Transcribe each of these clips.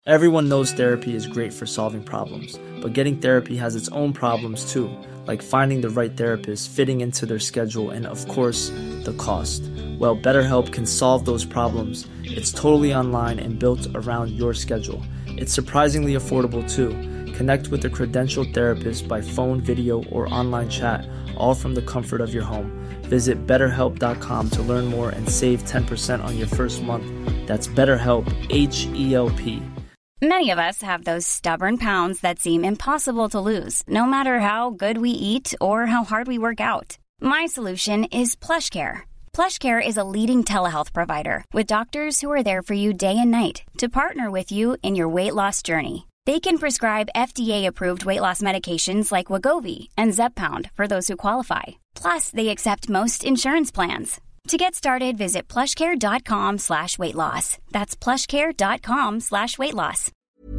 Everyone knows therapy is great for solving problems, but getting therapy has its own problems too, like finding the right therapist, fitting into their schedule, and of course, the cost. Well, BetterHelp can solve those problems. It's totally online and built around your schedule. It's surprisingly affordable too. Connect with a credentialed therapist by phone, video, or online chat, all from the comfort of your home. Visit BetterHelp.com to learn more and save 10% on your first month. That's BetterHelp, H-E-L-P. Many of us have those stubborn pounds that seem impossible to lose, no matter how good we eat or how hard we work out. My solution is PlushCare. PlushCare is a leading telehealth provider with doctors who are there for you day and night to partner with you in your weight loss journey. They can prescribe FDA-approved weight loss medications like Wegovy and Zepbound for those who qualify. Plus, they accept most insurance plans. To get started, visit plushcare.com/weightloss. That's plushcare.com/weightloss.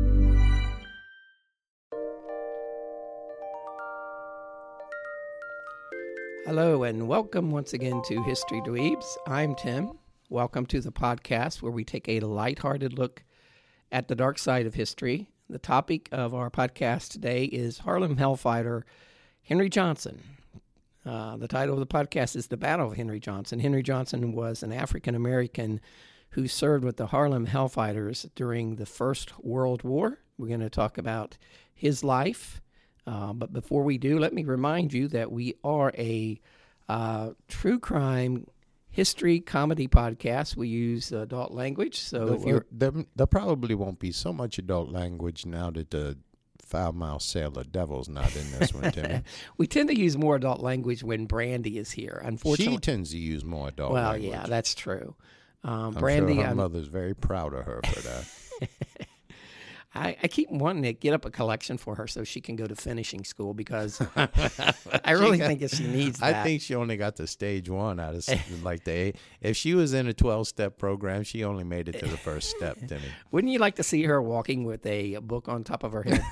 Hello and welcome once again to History Dweebs. I'm Tim. Welcome to the podcast where we take a lighthearted look at the dark side of history. The topic of our podcast today is Harlem Hellfighter Henry Johnson. The title of the podcast is The Battle of Henry Johnson. Henry Johnson was an African-American who served with the Harlem Hellfighters during the First World War. We're going to talk about his life. But before we do, let me remind you that we are a true crime history comedy podcast. We use adult language. So if you're... There probably won't be so much adult language now that the foul-mouthed sailor devil's not in this one, Timmy. We tend to use more adult language when Brandy is here. Unfortunately, she tends to use more adult language. Well, yeah, that's true. Brandy, sure her mother's very proud of her for that. I keep wanting to get up a collection for her so she can go to finishing school because I really think that she needs that. I think she only got to stage one out of like the 8. If she was in a 12-step program, she only made it to the first step, Timmy. Wouldn't you like to see her walking with a book on top of her head?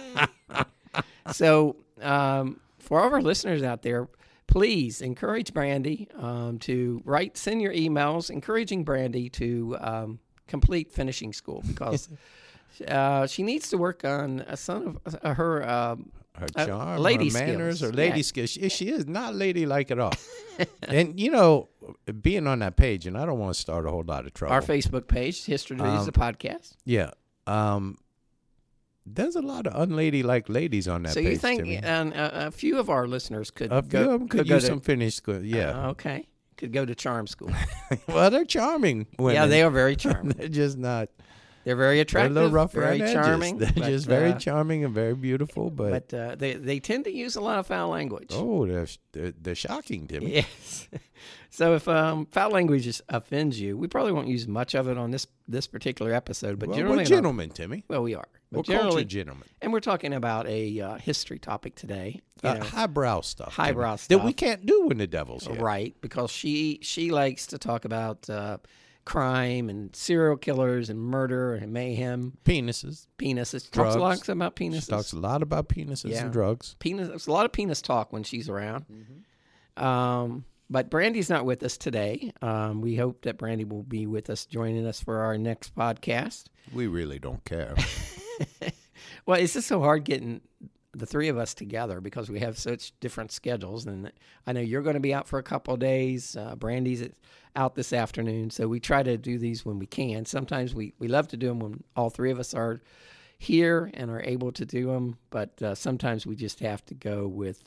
So for all of our listeners out there, please encourage Brandy to send your emails encouraging Brandy to complete finishing school because... she needs to work on some of her charm, lady her manners, skills. her lady skills. She is not ladylike at all. And, being on that page, and I don't want to start a whole lot of trouble. Our Facebook page, History Dweebs, the podcast. Yeah. There's a lot of unladylike ladies on that page. So you think a few of our listeners could A few of them could use some finished school, yeah. Okay. Could go to charm school. Well, they're charming women. Yeah, they are very charming. They're just not... They're very attractive, they're a little rough very charming. They're just very charming and very beautiful, but they tend to use a lot of foul language. Oh, they're shocking, Timmy. Yes. So if foul language offends you, we probably won't use much of it on this particular episode. But generally, we're gentlemen, Timmy. Well, we are. We're cultured gentlemen, and we're talking about a history topic today. Highbrow stuff. Highbrow stuff that we can't do when the devil's here, right? Because she likes to talk about. Crime and serial killers and murder and mayhem. Penises. Drugs. Talks a lot about penises. She talks a lot about penises and drugs. There's a lot of penis talk when she's around. Mm-hmm. But Brandy's not with us today. We hope that Brandy will be with us, joining us for our next podcast. We really don't care. Well, it's just so hard getting the three of us together because we have such different schedules. And I know you're going to be out for a couple of days. Brandy's out this afternoon. So we try to do these when we can. Sometimes we love to do them when all three of us are here and are able to do them. But sometimes we just have to go with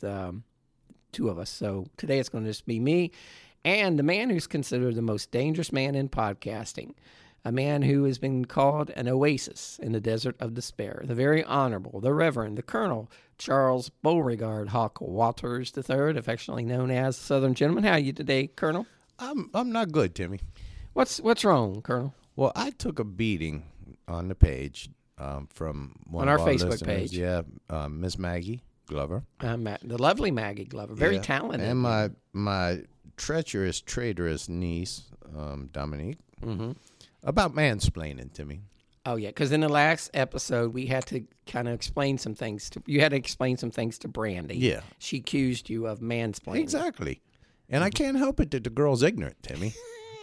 two of us. So today it's going to just be me and the man who's considered the most dangerous man in podcasting. A man who has been called an oasis in the desert of despair. The very honorable, the Reverend, the Colonel Charles Beauregard Hawk Walters III, affectionately known as Southern Gentleman. How are you today, Colonel? I'm not good, Timmy. What's wrong, Colonel? Well, I took a beating on the page from one on of our Facebook listeners. page. Yeah, Miss Maggie Glover. The lovely Maggie Glover, very talented. And my treacherous, traitorous niece, Dominique. Mm-hmm. About mansplaining to me. Oh, yeah, because in the last episode, we had to kind of explain some things. You had to explain some things to Brandy. Yeah. She accused you of mansplaining. Exactly. And I can't help it that the girl's ignorant, Timmy.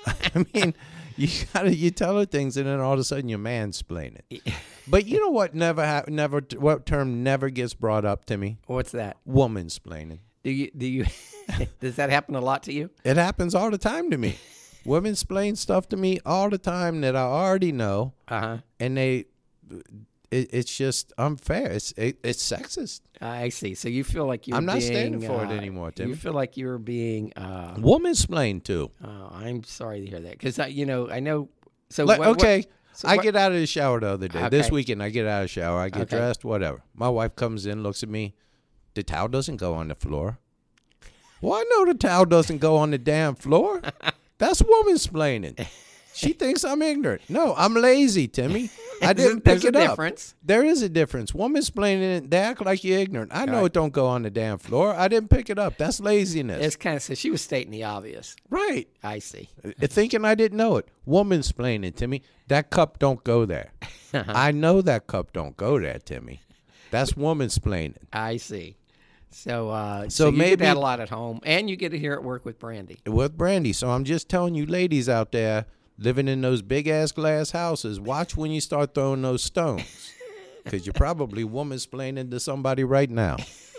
I mean, you tell her things, and then all of a sudden you're mansplaining. But you know what? What term never gets brought up to me? What's that? Womansplaining. Do you? Does that happen a lot to you? It happens all the time to me. Women explain stuff to me all the time that I already know, and it's just unfair. It's sexist. I see. So you feel like I'm not standing for it anymore, Tim. You feel like you're being woman-splained too. I'm sorry to hear that because I know. So I get out of the shower the other day. This weekend, I get out of the shower. I get dressed, whatever. My wife comes in, looks at me. The towel doesn't go on the floor. Well, I know the towel doesn't go on the damn floor. That's woman-splaining. She thinks I'm ignorant. No, I'm lazy, Timmy. I didn't pick it up. There's a difference. There is a difference. Woman-splaining, they act like you're ignorant. I know it don't go on the damn floor. I didn't pick it up. That's laziness. It's kind of so she was stating the obvious. Right. I see. Thinking I didn't know it. Woman-splaining, Timmy. That cup don't go there. I know that cup don't go there, Timmy. That's woman-splaining. I see. So you maybe get that a lot at home, and you get it here at work with Brandy. With Brandy. So I'm just telling you ladies out there living in those big-ass glass houses, watch when you start throwing those stones because you're probably woman-splaining to somebody right now.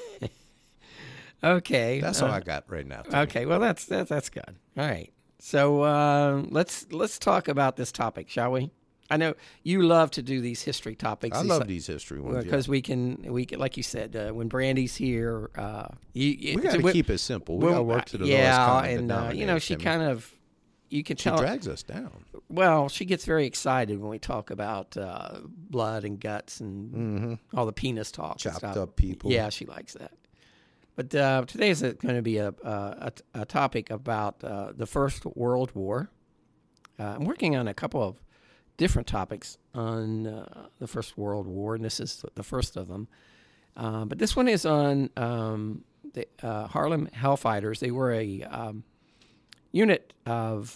Okay. That's all I got right now. Okay, well, that's good. All right. So let's talk about this topic, shall we? I know you love to do these history topics. I love these history ones because we can, like you said, when Brandy's here, we got to keep it simple. We got to work to the lowest common denominator. She kind of, you can tell, she drags us down. Well, she gets very excited when we talk about blood and guts and all the penis talk, chopped up people. Yeah, she likes that. But today is going to be a topic about the First World War. I'm working on a couple of different topics on the First World War, and this is the first of them. But this one is on the Harlem Hellfighters. They were a unit of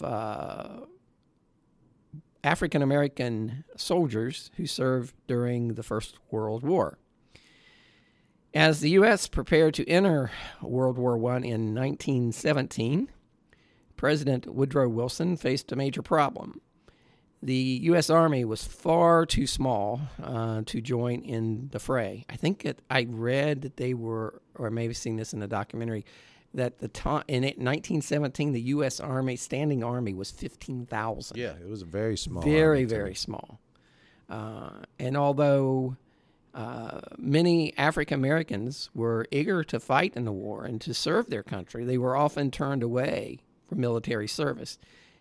African-American soldiers who served during the First World War. As the U.S. prepared to enter World War I in 1917, President Woodrow Wilson faced a major problem. The U.S. Army was far too small to join in the fray. I think I read that they were, or maybe seen this in a documentary, that in 1917 the U.S. Army, standing army, was 15,000. Yeah, it was a very small. Very, very small. And although many African Americans were eager to fight in the war and to serve their country, they were often turned away from military service.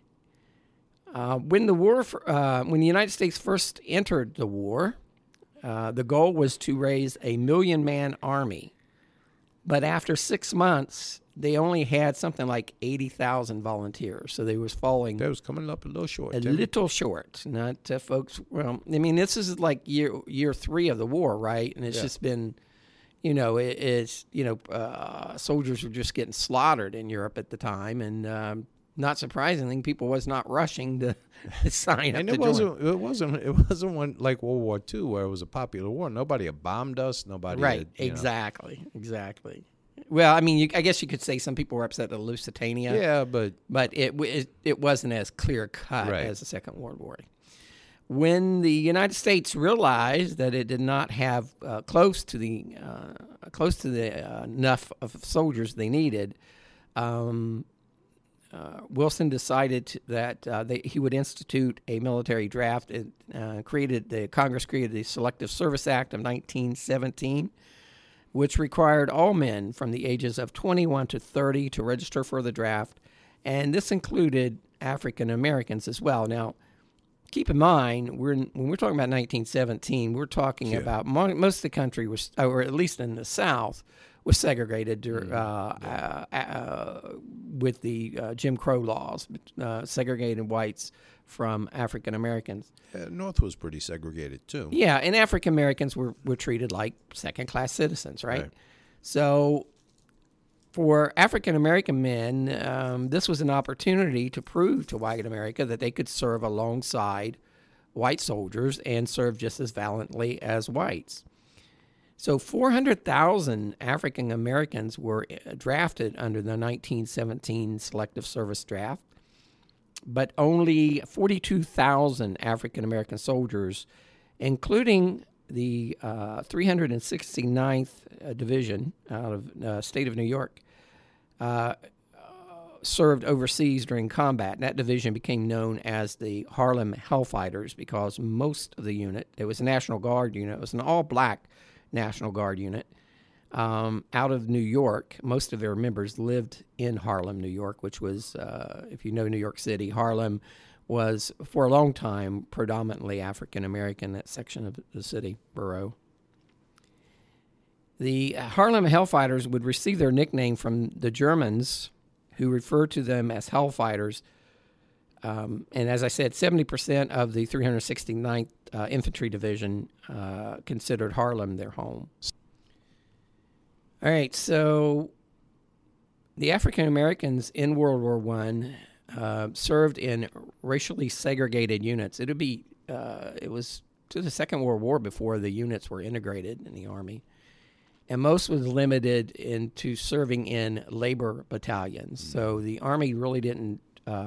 When the United States first entered the war, the goal was to raise a 1 million-man army. But after 6 months, they only had something like 80,000 volunteers. So they was falling. That was coming up a little short. Little short. Not folks. Well, I mean, this is like year 3 of the war, right? And it's just been, soldiers were just getting slaughtered in Europe at the time, and not surprisingly, people was not rushing to sign up. And it wasn't one like World War II where it was a popular war. Nobody had bombed us. Nobody. Right. Exactly. Well, I mean, I guess you could say some people were upset at Lusitania. Yeah, but it wasn't as clear cut as the Second World War. When the United States realized that it did not have close to the enough of soldiers they needed, Wilson decided that he would institute a military draft. Congress created the Selective Service Act of 1917, which required all men from the ages of 21 to 30 to register for the draft, and this included African Americans as well. Now, keep in mind, when we're talking about 1917, we're talking about most of the country was, or at least in the South, was segregated with the Jim Crow laws, segregated whites from African Americans. North was pretty segregated too. Yeah, and African Americans were treated like second-class citizens, right? So for African American men, this was an opportunity to prove to white America that they could serve alongside white soldiers and serve just as valiantly as whites. So 400,000 African Americans were drafted under the 1917 Selective Service Draft. but only 42,000 African-American soldiers, including the 369th Division out of state of New York, served overseas during combat. And that division became known as the Harlem Hellfighters because most of the unit, it was a National Guard unit, it was an all-black National Guard unit, out of New York. Most of their members lived in Harlem, New York, which was, if you know New York City, Harlem was for a long time predominantly African-American, that section of the city, borough. The Harlem Hellfighters would receive their nickname from the Germans, who referred to them as Hellfighters. And as I said, 70% of the 369th Infantry Division considered Harlem their home. All right, so the African Americans in World War I served in racially segregated units. It was to the Second World War before the units were integrated in the Army. And most was limited into serving in labor battalions. So the Army really didn't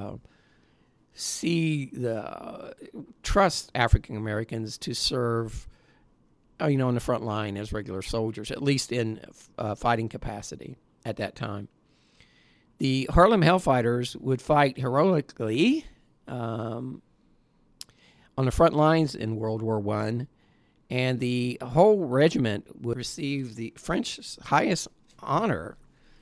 trust African Americans to serve, on the front line as regular soldiers, at least in fighting capacity at that time. The Harlem Hellfighters would fight heroically on the front lines in World War I, and the whole regiment would receive the French's highest honor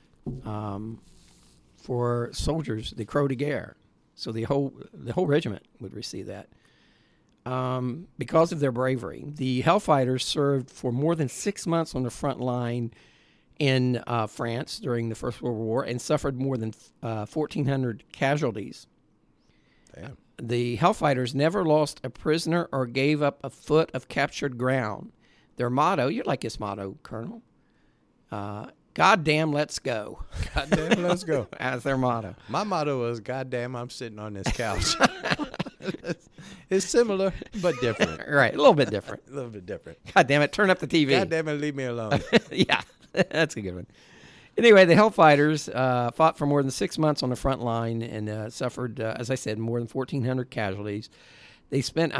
for soldiers, the Croix de Guerre. So the whole regiment would receive that because of their bravery. The Hellfighters served for more than 6 months on the front line in France during the First World War and suffered more than 1,400 casualties. Damn. The Hellfighters never lost a prisoner or gave up a foot of captured ground. Their motto, you like this motto, Colonel, goddamn, let's go. Goddamn, let's go. As their motto. My motto was, goddamn, I'm sitting on this couch. It's similar, but different. Right, a little bit different. A little bit different. God damn it, turn up the TV. God damn it, leave me alone. Yeah, that's a good one. Anyway, the Hellfighters fought for more than 6 months on the front line and suffered, as I said, more than 1,400 casualties. They spent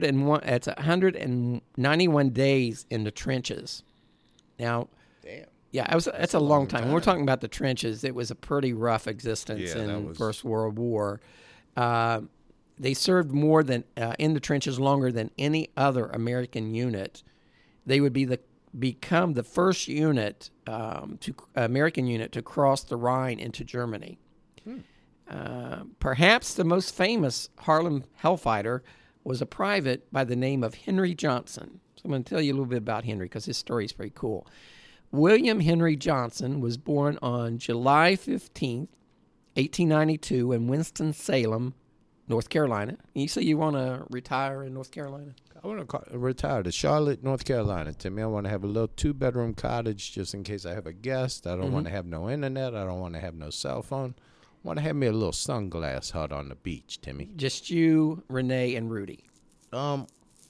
191 days in the trenches. Now, damn. Yeah, that's a long time. When we're talking about the trenches, it was a pretty rough existence in First World War. They served more than in the trenches longer than any other American unit. They would become the first unit, American unit, to cross the Rhine into Germany. Perhaps the most famous Harlem Hellfighter was a private by the name of Henry Johnson. So I'm going to tell you a little bit about Henry because his story is pretty cool. William Henry Johnson was born on July 15th, 1892 in Winston-Salem, North Carolina. You say you want to retire in North Carolina? I want to retire to Charlotte, North Carolina. Timmy, I want to have a little 2-bedroom cottage just in case I have a guest. I don't want to have no internet. I don't want to have no cell phone. I want to have me a little sunglass hut on the beach, Timmy. Just you, Renee, and Rudy. They're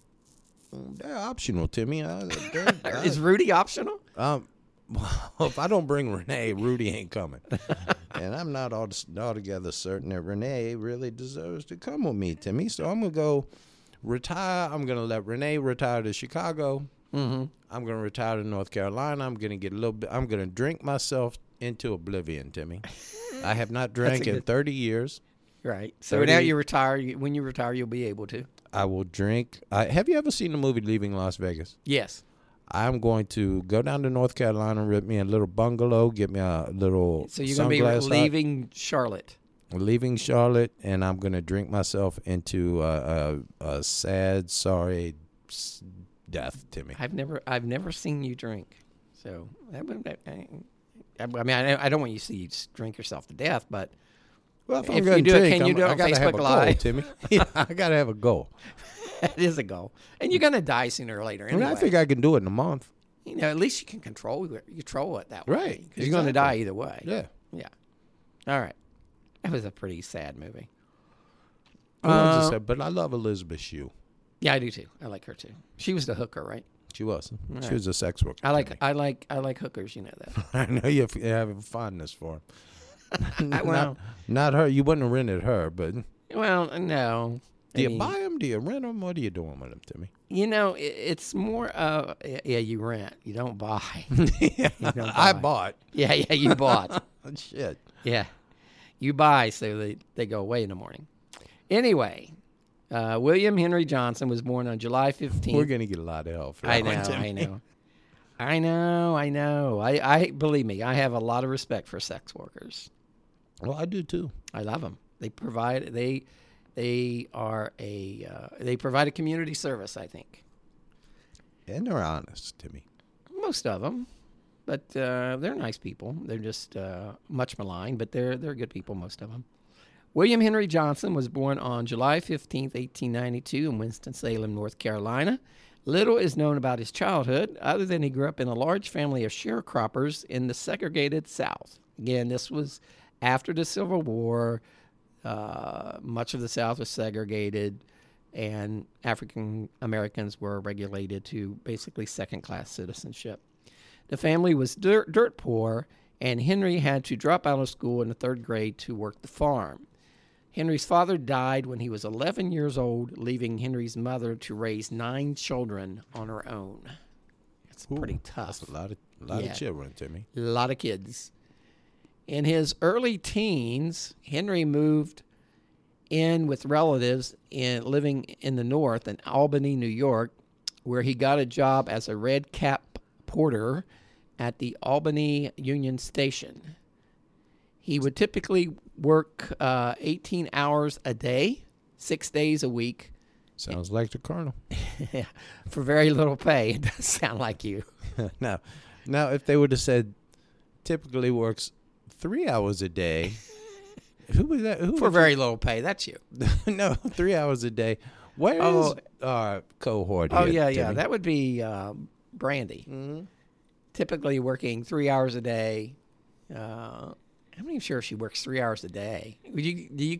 optional, Timmy. Is Rudy optional? Well, if I don't bring Renee, Rudy ain't coming. And I'm not altogether certain that Renee really deserves to come with me, Timmy. So I'm going to go retire. I'm going to let Renee retire to Chicago. Mm-hmm. I'm going to retire to North Carolina. I'm going to get a little bit. I'm going to drink myself into oblivion, Timmy. I have not drank in 30 years. Right. So now you retire. When you retire, you'll be able to. I will drink. Have you ever seen the movie Leaving Las Vegas? Yes. I'm going to go down to North Carolina, rent me a little bungalow, get me a little. So you're going to be leaving Charlotte. Leaving Charlotte, and I'm going to drink myself into a sad, sorry death, Timmy. I've never seen you drink, so I mean, I don't want you to see you drink yourself to death, but well, if you do it, can you do it on Facebook Live, Timmy? Yeah, I got to have a goal. It is a goal, and you're going to die sooner or later. Anyway. I think I can do it in a month. At least you can control it that way, right? Because you're going to die either way. Yeah. All right. That was a pretty sad movie. But I love Elizabeth Shue. Yeah, I do too. I like her too. She was the hooker, right? She was. Right. She was a sex worker. I like hookers. You know that. I know you have a fondness for them. Well, not her. You wouldn't have rented her, but Well, no. Do you buy them? Do you rent them? What are you doing with them, Timmy? It's more you rent. You don't buy. Yeah, you don't buy. I bought. Yeah, you bought. Shit. Yeah. You buy so they go away in the morning. Anyway, William Henry Johnson was born on July 15th. We're going to get a lot of help for that. I know. I believe me, I have a lot of respect for sex workers. Well, I do too. I love them. They provide they provide a community service, I think. And they're honest, Timmy. Most of them, but they're nice people. They're just much maligned, but they're good people, most of them. William Henry Johnson was born on July 15th, 1892 in Winston-Salem, North Carolina. Little is known about his childhood, other than he grew up in a large family of sharecroppers in the segregated South. Again, this was after the Civil War. Much of the South was segregated, and African Americans were regulated to basically second-class citizenship. The family was dirt poor, and Henry had to drop out of school in the third grade to work the farm. Henry's father died when he was 11 years old, leaving Henry's mother to raise 9 children on her own. It's pretty tough. That's a lot of children, Timmy. A lot of kids. In his early teens, Henry moved in with relatives living in the north in Albany, New York, where he got a job as a red cap porter at the Albany Union Station. He would typically work 18 hours a day, 6 days a week. Sounds like the Colonel. Yeah, for very little pay. It does sound like you. Now, if they would have said typically works 3 hours a day, who was that? For very little pay. That's you. No, 3 hours a day. Where is our cohort here? Oh, yeah. Timmy? That would be Brandy. Mm-hmm. Typically working 3 hours a day. I'm not even sure if she works 3 hours a day. Do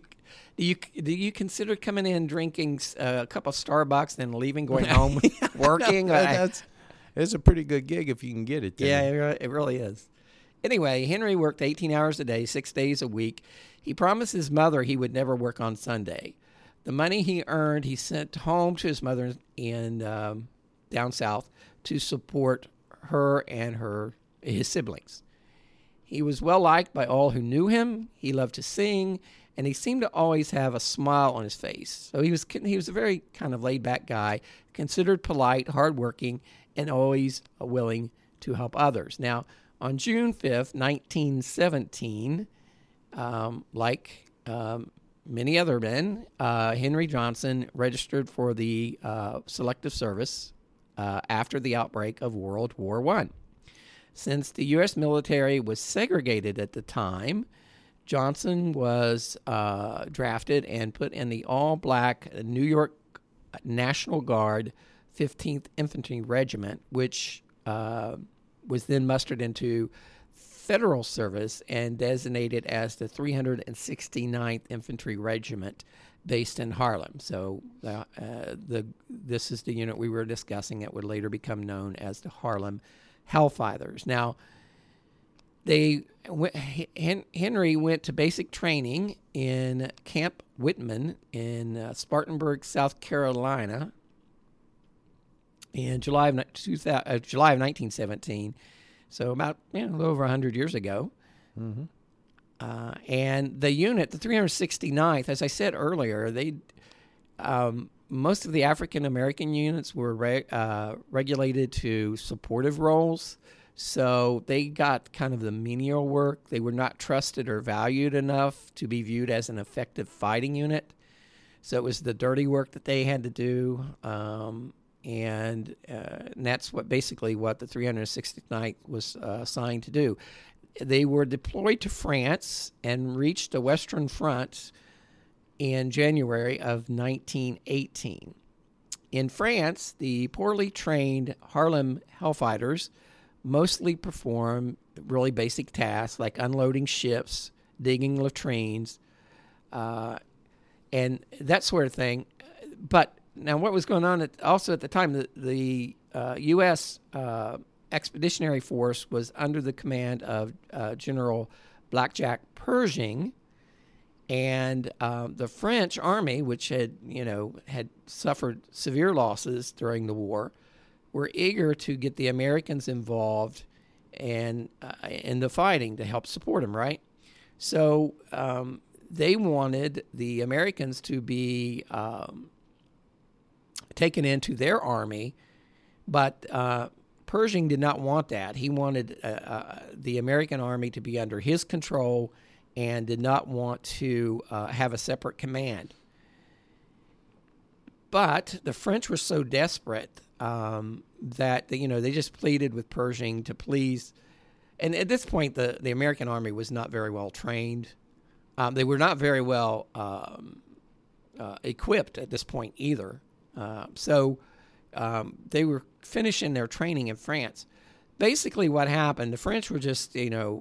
you consider coming in, drinking a cup of Starbucks, then leaving, going home, working? It's a pretty good gig if you can get it. Timmy. Yeah, it really is. Anyway, Henry worked 18 hours a day, 6 days a week. He promised his mother he would never work on Sunday. The money he earned, he sent home to his mother in down south to support her and his siblings. He was well-liked by all who knew him. He loved to sing, and he seemed to always have a smile on his face. So he was a very kind of laid-back guy, considered polite, hardworking, and always willing to help others. Now, on June 5th, 1917, like many other men, Henry Johnson registered for the Selective Service after the outbreak of World War I. Since the U.S. military was segregated at the time, Johnson was drafted and put in the all-black New York National Guard 15th Infantry Regiment, which was then mustered into federal service and designated as the 369th Infantry Regiment based in Harlem. So this is the unit we were discussing. It would later become known as the Harlem Hellfighters. Now, Henry went to basic training in Camp Whitman in Spartanburg, South Carolina, in July of 1917. So about a little over 100 years ago. Mm-hmm. And the unit, the 369th, as I said earlier, most of the African American units were regulated to supportive roles, so they got kind of the menial work. They were not trusted or valued enough to be viewed as an effective fighting unit. So it was the dirty work that they had to do, and that's basically what the 369th was assigned to do. They were deployed to France and reached the Western Front in January of 1918. In France, the poorly trained Harlem Hellfighters mostly perform really basic tasks like unloading ships, digging latrines, and that sort of thing. But now what was going on also at the time, the U.S. Expeditionary Force was under the command of General Blackjack Pershing, And the French army, which had suffered severe losses during the war, were eager to get the Americans involved and in the fighting to help support them, right? So they wanted the Americans to be taken into their army, but Pershing did not want that. He wanted the American army to be under his control and did not want to have a separate command. But the French were so desperate that they just pleaded with Pershing to please. And at this point, the American army was not very well trained. They were not very well equipped at this point either. So they were finishing their training in France. Basically, what happened? The French were just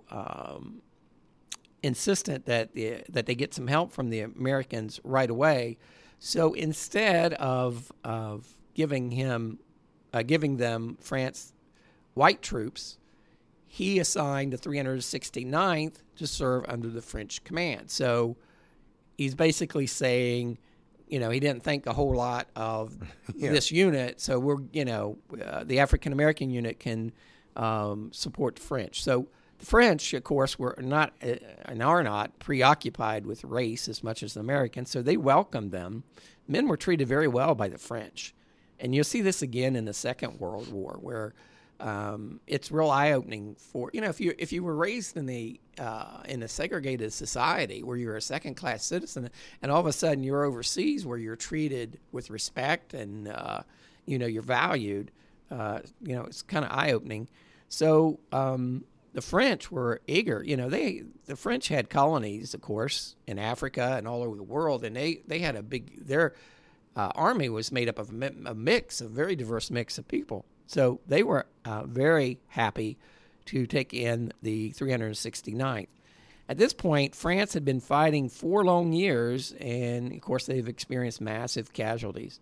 insistent that they get some help from the Americans right away. So instead of giving them France white troops, he assigned the 369th to serve under the French command. So he's basically saying, he didn't think a whole lot of this unit. So we're, the African American unit can support the French. So the French, of course, were not and are not preoccupied with race as much as the Americans, so they welcomed them. Men were treated very well by the French, and you'll see this again in the Second World War, where it's real eye-opening for if you were raised in a segregated society where you're a second-class citizen, and all of a sudden you're overseas where you're treated with respect and you're valued. It's kind of eye-opening. So. The French were eager. The French had colonies, of course, in Africa and all over the world, and they had their army was made up of a very diverse mix of people. So they were very happy to take in the 369th. At this point, France had been fighting 4 long years, and, of course, they've experienced massive casualties.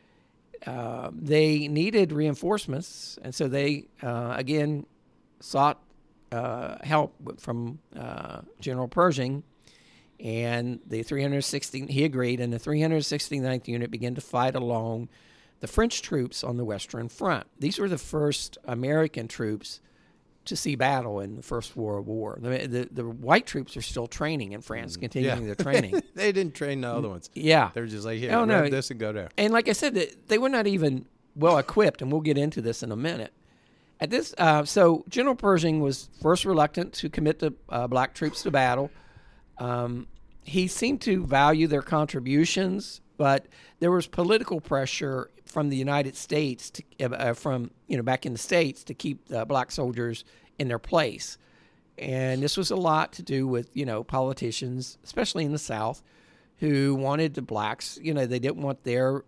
They needed reinforcements, and so they, again, sought help from General Pershing, and he agreed, and the 369th Unit began to fight along the French troops on the Western Front. These were the first American troops to see battle in the First World War. The white troops are still training in France, continuing their training. They didn't train the other ones. Yeah. They were just like, here, grab this and go there. And like I said, they were not even well equipped, and we'll get into this in a minute. At this, so General Pershing was first reluctant to commit the black troops to battle. He seemed to value their contributions, but there was political pressure from the United States, back in the States, to keep the black soldiers in their place. And this was a lot to do with, politicians, especially in the South, who wanted the blacks, they didn't want their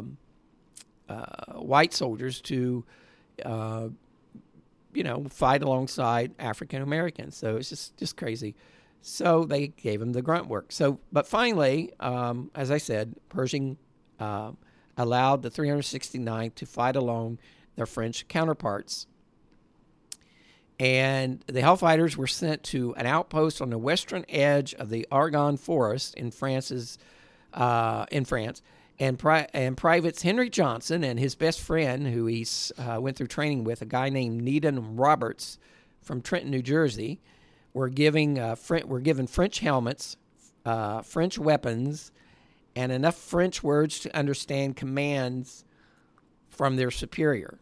white soldiers to fight alongside African Americans. So it's just crazy. So they gave him the grunt work. But finally, as I said, Pershing allowed the 369th to fight along their French counterparts. And the Hellfighters were sent to an outpost on the western edge of the Argonne Forest in France. And Privates Henry Johnson and his best friend, who he went through training with, a guy named Needham Roberts from Trenton, New Jersey, were given French helmets, French weapons, and enough French words to understand commands from their superior.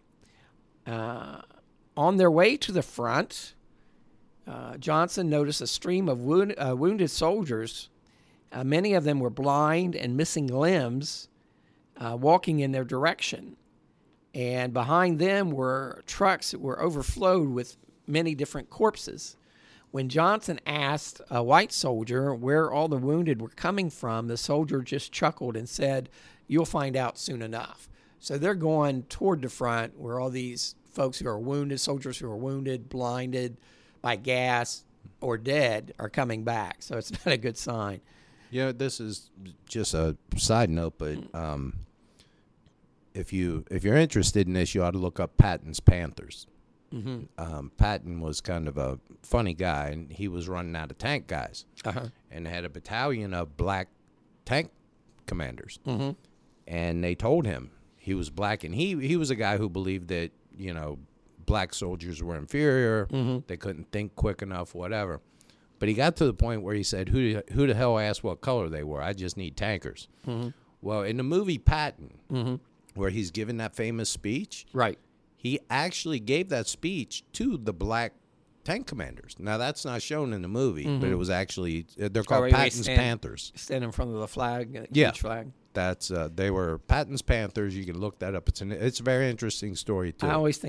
On their way to the front, Johnson noticed a stream of wounded soldiers. Many of them were blind and missing limbs, walking in their direction. And behind them were trucks that were overflowed with many different corpses. When Johnson asked a white soldier where all the wounded were coming from, the soldier just chuckled and said, "You'll find out soon enough." So they're going toward the front where all these folks who are wounded, soldiers who are wounded, blinded by gas, or dead are coming back. So it's not a good sign. This is just a side note, but if you're interested in this, you ought to look up Patton's Panthers. Patton was kind of a funny guy, and he was running out of tank guys, and had a battalion of black tank commanders, and they told him he was black, and he was a guy who believed that, you know, black soldiers were inferior, they couldn't think quick enough, whatever. But he got to the point where he said, who the hell asked what color they were? I just need tankers. Well, in the movie Patton, where he's giving that famous speech, right, he actually gave that speech to the black tank commanders. Now, that's not shown in the movie, but it was actually, they're called Patton's Panthers. Stand in front of the flag, each flag. That's they were Patton's Panthers. You can look that up. It's a very interesting story too.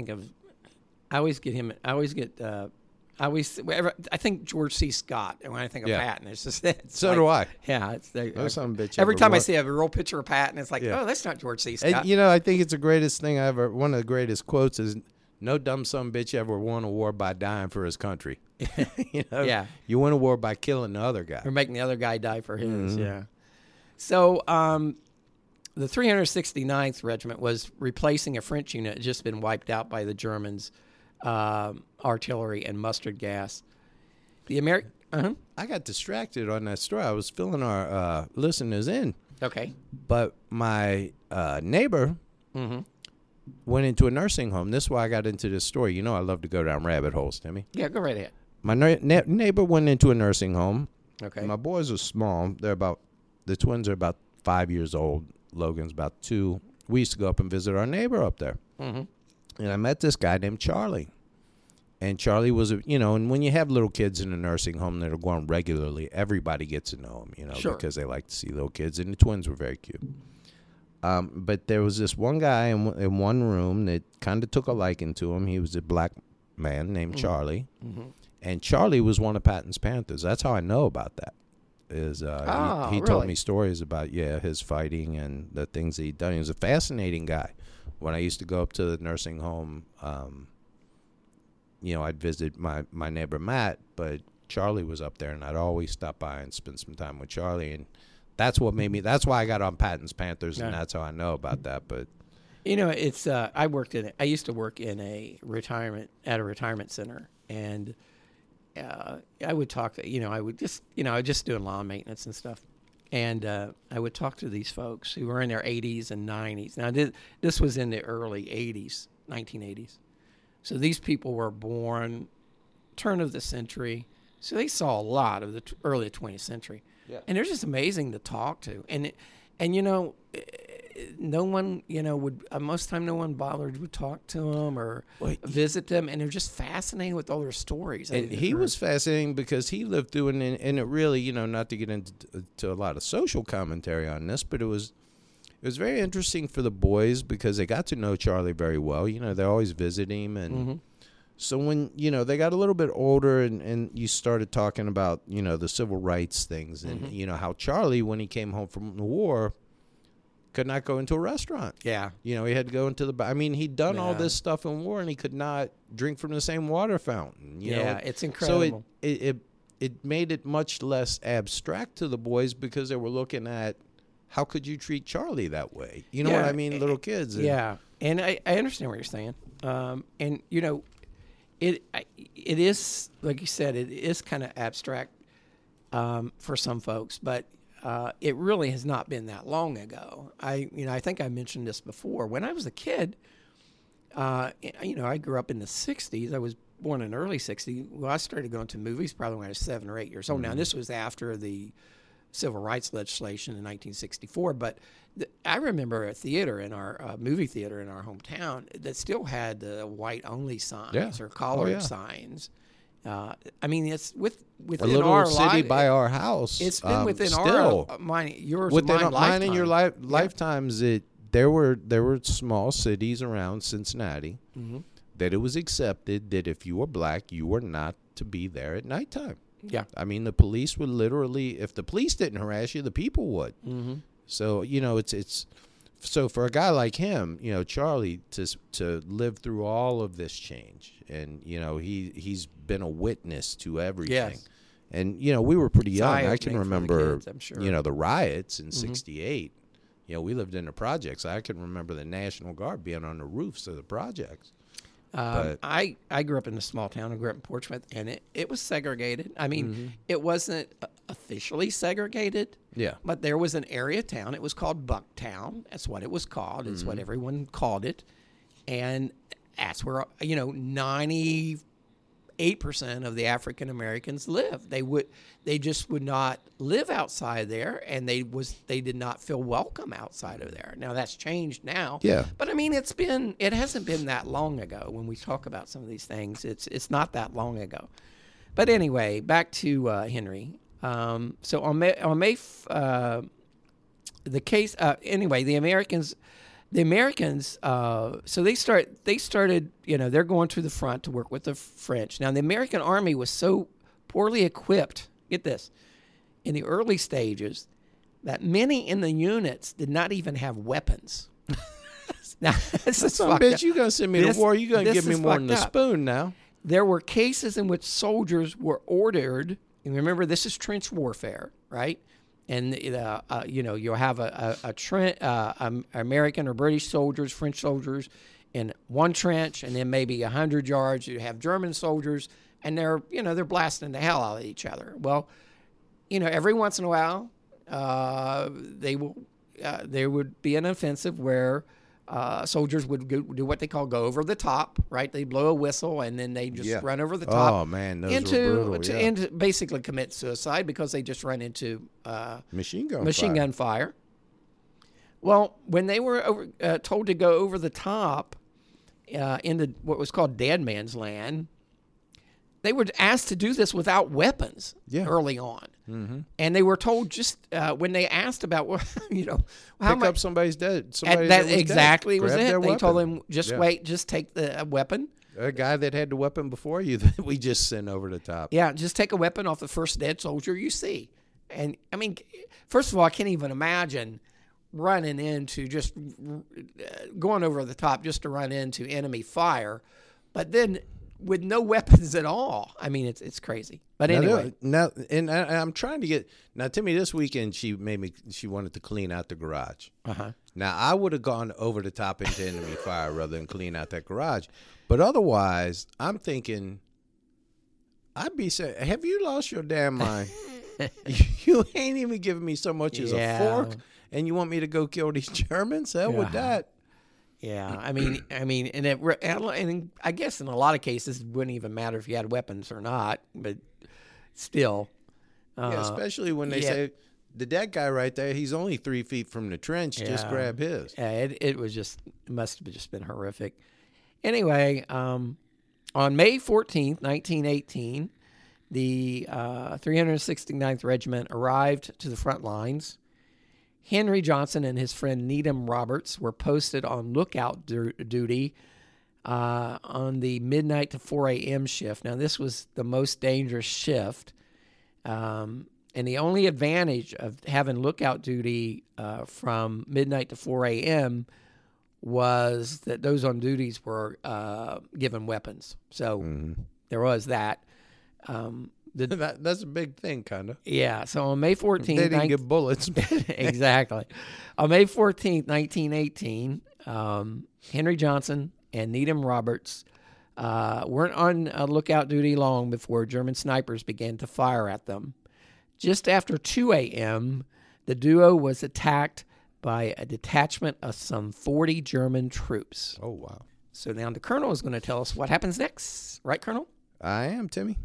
I think George C. Scott, and when I think of Patton, it's just so do I. Yeah, Every time I see a real picture of Patton, it's like, oh, that's not George C. Scott. And, you know, I think it's the greatest thing I ever. One of the greatest quotes is, "No dumb son bitch ever won a war by dying for his country." You know, you win a war by killing the other guy or making the other guy die for his. Yeah. So the 369th Regiment was replacing a French unit that had just been wiped out by the Germans. Artillery and mustard gas. The American. I got distracted on that story. I was filling our listeners in. Okay. But my neighbor went into a nursing home. This is why I got into this story. You know, I love to go down rabbit holes, Timmy. Yeah, go right ahead. My neighbor went into a nursing home. Okay. My boys are small. The twins are about 5 years old. Logan's about 2. We used to go up and visit our neighbor up there. And I met this guy named Charlie. And Charlie was, and when you have little kids in a nursing home that are going regularly, everybody gets to know them, because they like to see little kids. And the twins were very cute. But there was this one guy in one room that kind of took a liking to him. He was a black man named Charlie. And Charlie was one of Patton's Panthers. That's how I know about that. He told me stories about, his fighting and the things that he'd done. He was a fascinating guy. When I used to go up to the nursing home, I'd visit my neighbor Matt, but Charlie was up there, and I'd always stop by and spend some time with Charlie, and that's why I got on Patton's Panthers, and that's how I know about that. But it's I used to work in a retirement center, and I would talk to I would just doing lawn maintenance and stuff. And I would talk to these folks who were in their 80s and 90s. Now, this was in the early 80s, 1980s. So these people were born turn of the century. So they saw a lot of the early 20th century. Yeah. And they're just amazing to talk to. And no one, would most of the time no one bothered would talk to them or visit them, and they're just fascinated with all their stories. And he was fascinating because he lived through and it really, not to get into a lot of social commentary on this, but it was very interesting for the boys because they got to know Charlie very well. They always visit him, and so when they got a little bit older and you started talking about the civil rights things and how Charlie, when he came home from the war, could not go into a restaurant. Yeah. He had to go into he'd done all this stuff in war, and he could not drink from the same water fountain. It's incredible. So it made it much less abstract to the boys because they were looking at how could you treat Charlie that way? You know what I mean? Little kids. And I understand what you're saying. And it is, like you said, it is kind of abstract for some folks, but it really has not been that long ago. I think I mentioned this before. When I was a kid, I grew up in the 60s. I was born in the early 60s. Well, I started going to movies probably when I was 7 or 8 years old. Now, this was after the civil rights legislation in 1964, but I remember a theater in our movie theater in our hometown that still had the white-only signs or collared signs. It's within a little our city by our house. It's been within yours, within mine mine and your lifetimes. There were small cities around Cincinnati that it was accepted that if you were black, you were not to be there at nighttime. Yeah, the police would literally, if the police didn't harass you, the people would. So it's. So for a guy like him, Charlie, to live through all of this change, and he's been a witness to everything. Yes. And we were pretty young. I can remember, kids, I'm sure. The riots in '68. We lived in the projects. I can remember the National Guard being on the roofs of the projects. I grew up in a small town. I grew up in Portsmouth, and it was segregated. I mean, it wasn't officially segregated. Yeah. But there was an area town. It was called Bucktown. That's what it was called. It's what everyone called it. And that's where, 98% of the African Americans live. They just would not live outside there, and they did not feel welcome outside of there. Now that's changed now. Yeah. But I mean, it hasn't been that long ago. When we talk about some of these things, it's not that long ago. But anyway, back to Henry. So on May, the case. Anyway, the Americans. So they started, they're going to the front to work with the French. Now, the American army was so poorly equipped, get this, in the early stages, that many in the units did not even have weapons. Now, bitch, you're going to send me to war. You're going to give me more than a spoon now. There were cases in which soldiers were ordered, and remember, this is trench warfare, right? And you'll have American or British soldiers, French soldiers in one trench, and then maybe 100 yards you have German soldiers, and they're blasting the hell out of each other. Well, every once in a while, there would be an offensive where soldiers would do what they call go over the top, right? They blow a whistle and then they just run over the top. Oh man, those were brutal. And basically commit suicide because they just run into machine gun fire. Well, when they were told to go over the top into what was called dead man's land, they were asked to do this without weapons early on. Mm-hmm. And they were told just when they asked about, how pick up somebody's dead. That exactly was it. They told them, wait, just take the weapon. A guy that had the weapon before you that we just sent over the top. Yeah, just take a weapon off the first dead soldier you see. And, I mean, first of all, I can't even imagine running into just going over the top just to run into enemy fire. But then with no weapons at all. I mean, it's crazy. But anyway. I'm trying to get – now, Timmy, this weekend she wanted to clean out the garage. Uh-huh. Now, I would have gone over the top into enemy fire rather than clean out that garage. But otherwise, I'm thinking I'd be saying, have you lost your damn mind? You ain't even giving me so much as a fork, and you want me to go kill these Germans? Hell with that. Yeah, I mean, and I guess in a lot of cases it wouldn't even matter if you had weapons or not, but still. Especially when they say the dead guy right there, he's only 3 feet from the trench. Just grab his. Yeah, it must have just been horrific. Anyway, on May 14th, 1918, the 369th Regiment arrived to the front lines. Henry Johnson and his friend Needham Roberts were posted on lookout duty on the midnight to 4 a.m. shift. Now, this was the most dangerous shift, and the only advantage of having lookout duty from midnight to 4 a.m. was that those on duties were given weapons. So there was that. That's a big thing, kind of. Yeah, so on May 14th... They didn't get bullets. Exactly. On May 14th, 1918, Henry Johnson and Needham Roberts weren't on lookout duty long before German snipers began to fire at them. Just after 2 a.m., the duo was attacked by a detachment of some 40 German troops. Oh, wow. So now the Colonel is going to tell us what happens next. Right, Colonel? I am, Timmy.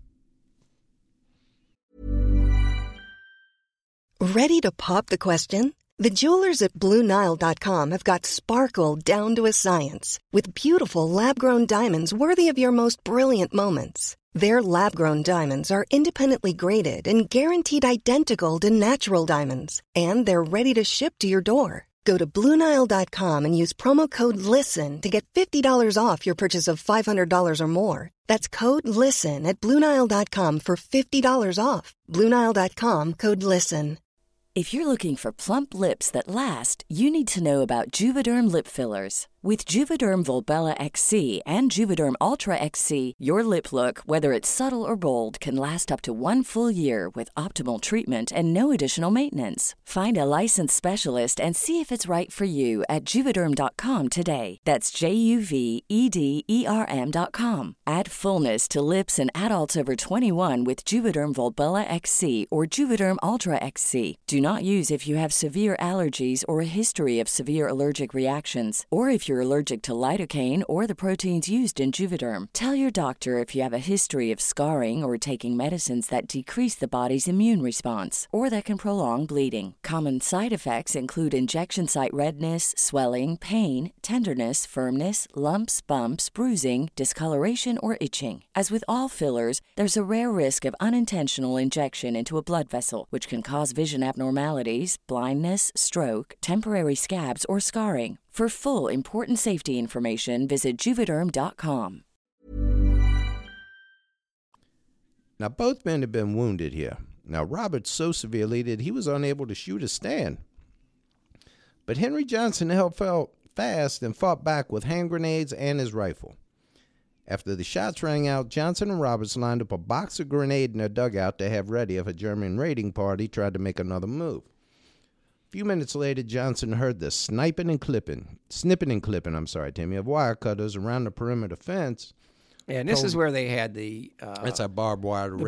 Ready to pop the question? The jewelers at BlueNile.com have got sparkle down to a science with beautiful lab-grown diamonds worthy of your most brilliant moments. Their lab-grown diamonds are independently graded and guaranteed identical to natural diamonds, and they're ready to ship to your door. Go to BlueNile.com and use promo code LISTEN to get $50 off your purchase of $500 or more. That's code LISTEN at BlueNile.com for $50 off. BlueNile.com, code LISTEN. If you're looking for plump lips that last, you need to know about Juvederm lip fillers. With Juvederm Volbella XC and Juvederm Ultra XC, your lip look, whether it's subtle or bold, can last up to 1 full year with optimal treatment and no additional maintenance. Find a licensed specialist and see if it's right for you at Juvederm.com today. That's JUVEDERM.com. Add fullness to lips in adults over 21 with Juvederm Volbella XC or Juvederm Ultra XC. Do not use if you have severe allergies or a history of severe allergic reactions, or if you're allergic to lidocaine or the proteins used in Juvederm. Tell your doctor if you have a history of scarring or taking medicines that decrease the body's immune response or that can prolong bleeding. Common side effects include injection site redness, swelling, pain, tenderness, firmness, lumps, bumps, bruising, discoloration, or itching. As with all fillers, there's a rare risk of unintentional injection into a blood vessel, which can cause vision abnormalities, blindness, stroke, temporary scabs, or scarring. For full, important safety information, visit Juvederm.com. Now, both men had been wounded here. Now, Robert so severely that he was unable to shoot or stand. But Henry Johnson held fast and fought back with hand grenades and his rifle. After the shots rang out, Johnson and Roberts lined up a box of grenades in their dugout to have ready if a German raiding party tried to make another move. A few minutes later, Johnson heard the snipping and clipping, of wire cutters around the perimeter fence. Yeah, and this is where they had the that's a barbed wire to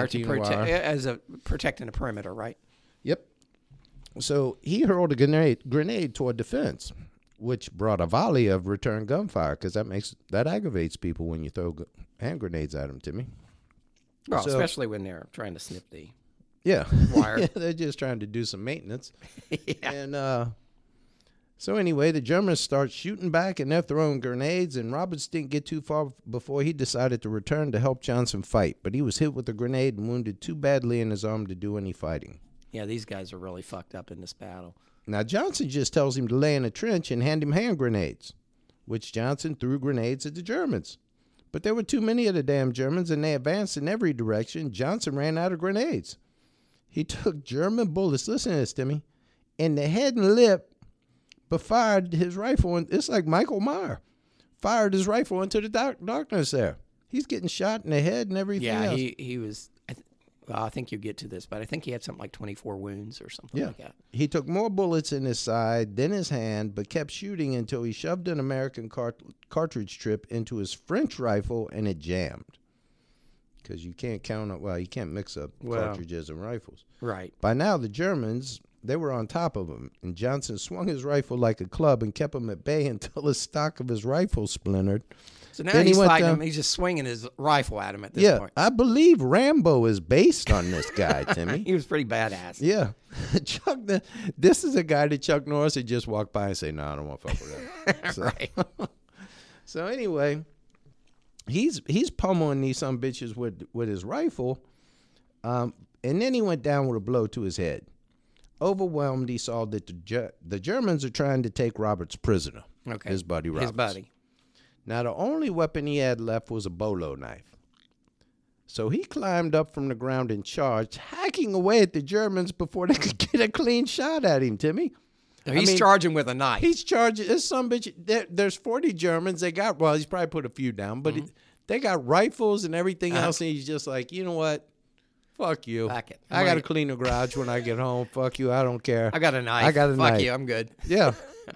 protecting the perimeter, right? Yep. So he hurled a grenade toward the fence, which brought a volley of return gunfire, because that aggravates people when you throw hand grenades at them, Timmy. Well, especially when they're trying to snip the wire. Yeah, they're just trying to do some maintenance. Yeah. And so anyway, the Germans start shooting back, and they're throwing grenades, and Roberts didn't get too far before he decided to return to help Johnson fight. But he was hit with a grenade and wounded too badly in his arm to do any fighting. Yeah, these guys are really fucked up in this battle. Now, Johnson just tells him to lay in a trench and hand him hand grenades, which Johnson threw grenades at the Germans. But there were too many of the damn Germans, and they advanced in every direction. Johnson ran out of grenades. He took German bullets, listen to this, Timmy, in the head and lip, but fired his rifle. And it's like Michael Meyer fired his rifle into the darkness there. He's getting shot in the head and everything else. Yeah, he was... I think you'll get to this, but I think he had something like 24 wounds or something like that. He took more bullets in his side, then his hand, but kept shooting until he shoved an American cartridge trip into his French rifle, and it jammed. Because you can't you can't mix up cartridges and rifles. Right. By now, the Germans, they were on top of him, and Johnson swung his rifle like a club and kept him at bay until the stock of his rifle splintered. So now he's fighting him. He's just swinging his rifle at him at this point. I believe Rambo is based on this guy, Timmy. He was pretty badass. Yeah. This is a guy that Chuck Norris had just walked by and say, no, I don't want to fuck with that. So, right. So anyway, he's pummeling these some bitches with his rifle, and then he went down with a blow to his head. Overwhelmed, he saw that the Germans are trying to take Roberts prisoner. Okay. His buddy Roberts. His buddy. Now, the only weapon he had left was a bolo knife. So he climbed up from the ground and charged, hacking away at the Germans before they could get a clean shot at him, Timmy. He's charging with a knife. He's charging. There's some bitch. There's 40 Germans. He's probably put a few down, but they got rifles and everything else, and he's just like, you know what? Fuck you. Fuck it. I got to clean the garage when I get home. Fuck you. I don't care. I got a knife. Fuck you. I'm good. Yeah.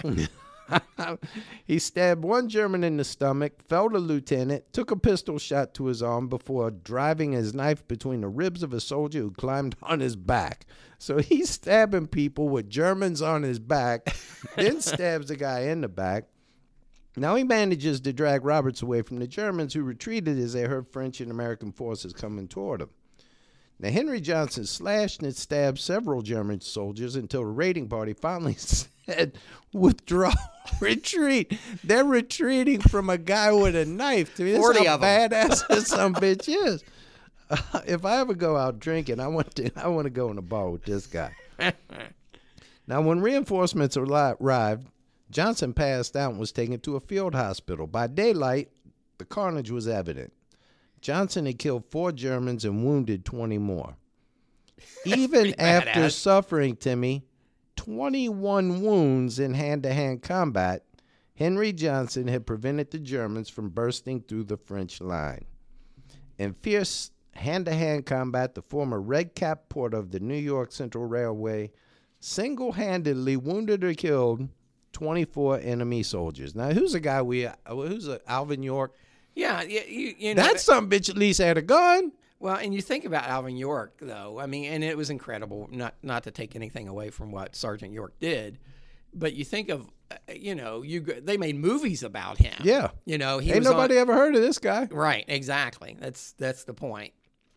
He stabbed one German in the stomach, felled a lieutenant, took a pistol shot to his arm before driving his knife between the ribs of a soldier who climbed on his back. So he's stabbing people with Germans on his back, then stabs the guy in the back. Now he manages to drag Roberts away from the Germans, who retreated as they heard French and American forces coming toward them. Now, Henry Johnson slashed and stabbed several German soldiers until the raiding party finally said, withdraw, retreat. They're retreating from a guy with a knife. To me, this is how badass this some bitch is. If I ever go out drinking, I want to go in a bar with this guy. Now, when reinforcements arrived, Johnson passed out and was taken to a field hospital. By daylight, the carnage was evident. Johnson had killed 4 Germans and wounded 20 more. Even after suffering, Timmy, 21 wounds in hand-to-hand combat, Henry Johnson had prevented the Germans from bursting through the French line. In fierce hand-to-hand combat, the former Red Cap porter of the New York Central Railway single-handedly wounded or killed 24 enemy soldiers. Now, who's a guy who's Alvin York? Yeah, you know. That some bitch at least had a gun. Well, and you think about Alvin York, though. I mean, and it was incredible, not to take anything away from what Sergeant York did, but you think of, they made movies about him. Yeah. Ain't nobody ever heard of this guy. Right, exactly. That's the point.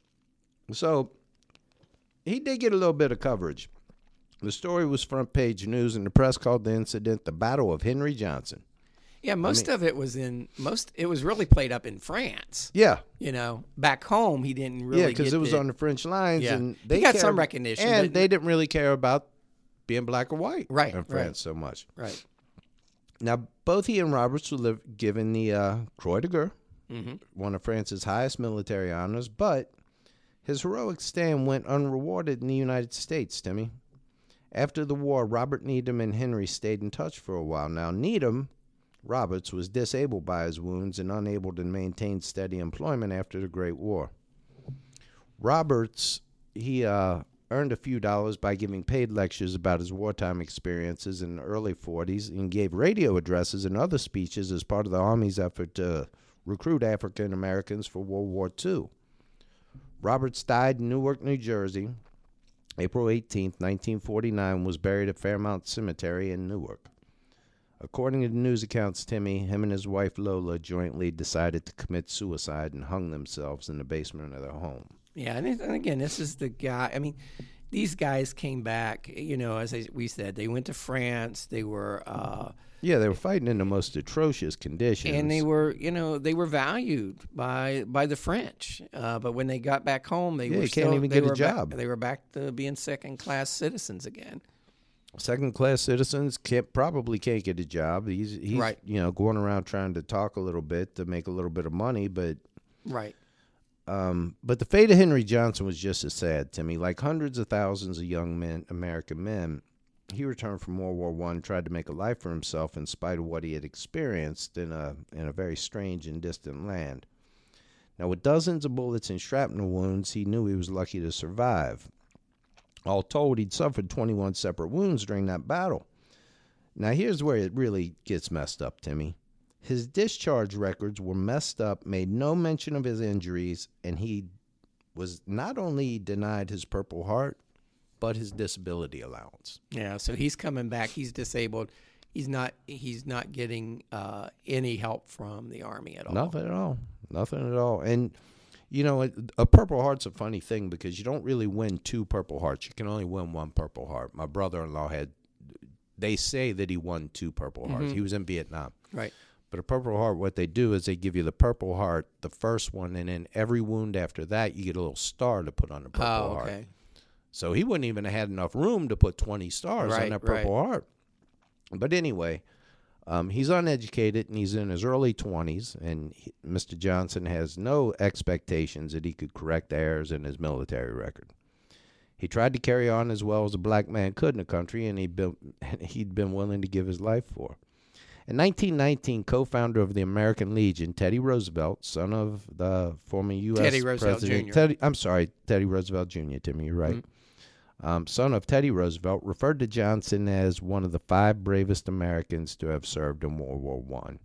So he did get a little bit of coverage. The story was front page news, and the press called the incident the Battle of Henry Johnson. Yeah, it was really played up in France. Yeah. Back home he didn't really. Yeah, because it was on the French lines, and they got some recognition, and they didn't really care about being black or white in France so much. Right. Now, both he and Roberts were given the Croix de Guerre, one of France's highest military honors, but his heroic stand went unrewarded in the United States, Timmy. After the war, Robert Needham and Henry stayed in touch for a while. Now, Roberts was disabled by his wounds and unable to maintain steady employment after the Great War. Roberts, he earned a few dollars by giving paid lectures about his wartime experiences in the early 40s and gave radio addresses and other speeches as part of the Army's effort to recruit African Americans for World War II. Roberts died in Newark, New Jersey, April 18, 1949, was buried at Fairmount Cemetery in Newark. According to the news accounts, Timmy, him and his wife Lola jointly decided to commit suicide and hung themselves in the basement of their home. Yeah, and again, this is the guy. I mean, these guys came back, as we said, they went to France. They were... they were fighting in the most atrocious conditions. And they were, they were valued by the French. But when they got back home, they can't even get a job. They were back to being second-class citizens again. Second-class citizens probably can't get a job. He's right. Going around trying to talk a little bit to make a little bit of money, but right. But the fate of Henry Johnson was just as sad, Timmy. Like hundreds of thousands of young men, American men, he returned from World War I, tried to make a life for himself in spite of what he had experienced in a very strange and distant land. Now, with dozens of bullets and shrapnel wounds, he knew he was lucky to survive. All told, he'd suffered 21 separate wounds during that battle. Now, here's where it really gets messed up, Timmy. His discharge records were messed up, made no mention of his injuries, and he was not only denied his Purple Heart, but his disability allowance. Yeah, so he's coming back. He's disabled. He's not getting any help from the Army at all. Nothing at all. And a Purple Heart's a funny thing because you don't really win 2 Purple Hearts. You can only win 1 Purple Heart. My brother-in-law they say that he won 2 Purple Hearts. He was in Vietnam. Right. But a Purple Heart, what they do is they give you the Purple Heart, the first one, and then every wound after that, you get a little star to put on the Purple Heart. Okay. So he wouldn't even have had enough room to put 20 stars on that Purple Heart. But anyway, he's uneducated, and he's in his early 20s, and Mr. Johnson has no expectations that he could correct errors in his military record. He tried to carry on as well as a black man could in the country, and he'd been willing to give his life for. In 1919, co-founder of the American Legion, Teddy Roosevelt, son of the former U.S. Teddy Roosevelt President... Teddy Roosevelt Jr., Timmy, you're right. Son of Teddy Roosevelt, referred to Johnson as one of the 5 bravest Americans to have served in World War I.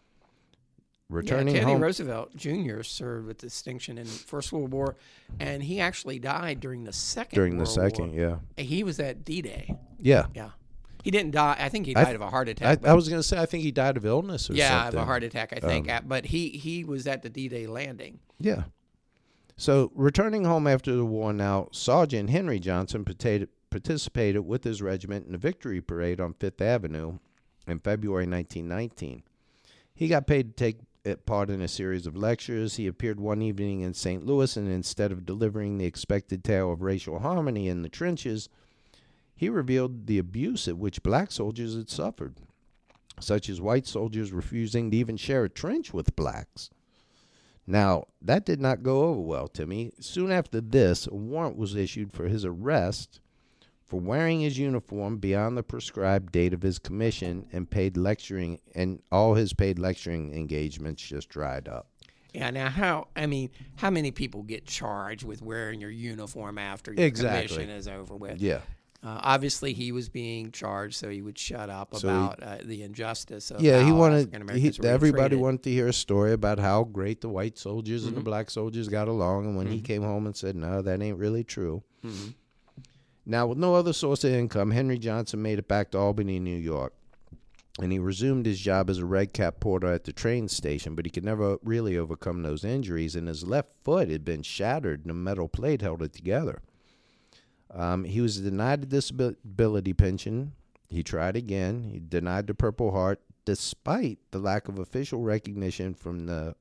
Teddy Roosevelt Jr. served with distinction in the First World War, and he actually died during the Second World War. Yeah. He was at D-Day. Yeah. Yeah. He didn't die. I think he died of a heart attack. I was going to say, I think he died of illness or something. Yeah, of a heart attack, I think. But he was at the D-Day landing. Yeah. So, returning home after the war now, Sergeant Henry Johnson participated with his regiment in the Victory Parade on Fifth Avenue in February 1919. He got paid to take part in a series of lectures. He appeared one evening in St. Louis, and instead of delivering the expected tale of racial harmony in the trenches, he revealed the abuse at which black soldiers had suffered, such as white soldiers refusing to even share a trench with blacks. Now, that did not go over well, Timmy. Soon after this, a warrant was issued for his arrest for wearing his uniform beyond the prescribed date of his commission, and paid lecturing, and all his paid lecturing engagements just dried up. Yeah. Now, how many people get charged with wearing your uniform after your commission is over with? Yeah. Obviously, he was being charged, so he would shut up about the injustice of he how wanted African-Americans were everybody treated. wanted to hear a story about how great the white soldiers and the black soldiers got along, and when he came home and said, no, that ain't really true. Now, with no other source of income, Henry Johnson made it back to Albany, New York, and he resumed his job as a red cap porter at the train station, but he could never really overcome those injuries, and his left foot had been shattered, and a metal plate held it together. He was denied a disability pension. He tried again. He denied the Purple Heart, despite the lack of official recognition from the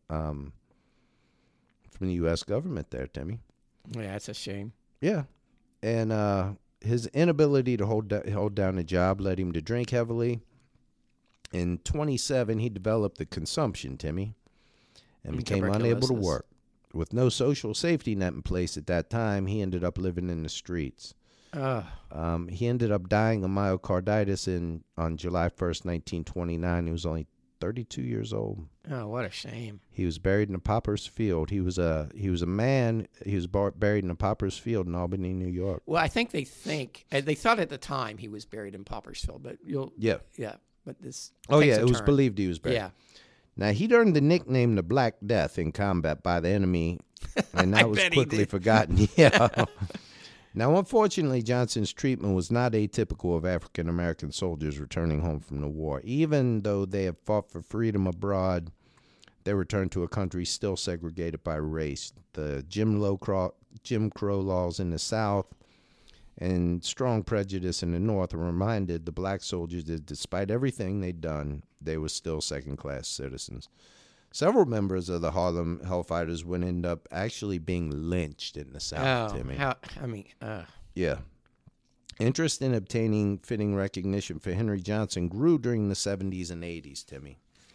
U.S. government there, Timmy. Yeah, that's a shame. Yeah. And his inability to hold down a job led him to drink heavily. In 27, he developed the consumption, Timmy, and became unable to work. With no social safety net in place at that time, he ended up living in the streets. He ended up dying of myocarditis on July 1st, 1929. He was only 32 years old. Oh, what a shame. He was buried in a pauper's field. He was a man. He was buried in a pauper's field in Albany, New York. Well, I think they thought at the time he was buried in Pauper's Field, but but this. It was believed he was buried. Yeah. Now, he'd earned the nickname the Black Death in combat by the enemy, and that was quickly forgotten. Yeah. Now, unfortunately, Johnson's treatment was not atypical of African-American soldiers returning home from the war. Even though they had fought for freedom abroad, they returned to a country still segregated by race. The Jim Crow laws in the South and strong prejudice in the North reminded the black soldiers that despite everything they'd done, they were still second-class citizens. Several members of the Harlem Hellfighters would end up actually being lynched in the South, Timmy. Yeah. Interest in obtaining fitting recognition for Henry Johnson grew during the 70s and 80s, Timmy.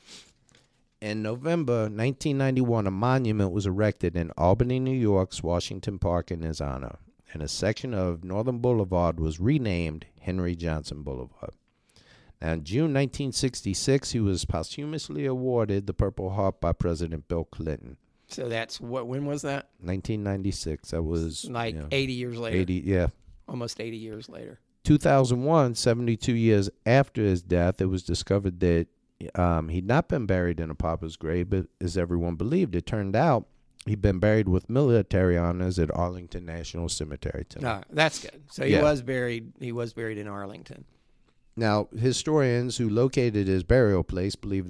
In November 1991, a monument was erected in Albany, New York's Washington Park in his honor, and a section of Northern Boulevard was renamed Henry Johnson Boulevard. Now, in June 1966, he was posthumously awarded the Purple Heart by President Bill Clinton. So that's when was that? 1996. That was 80 years later. 80, yeah. Almost 80 years later. 2001, 72 years after his death, it was discovered that he'd not been buried in a pauper's grave, but as everyone believed, it turned out he'd been buried with military honors at Arlington National Cemetery. That's good. So he was buried. He was buried in Arlington. Now, historians who located his burial place believe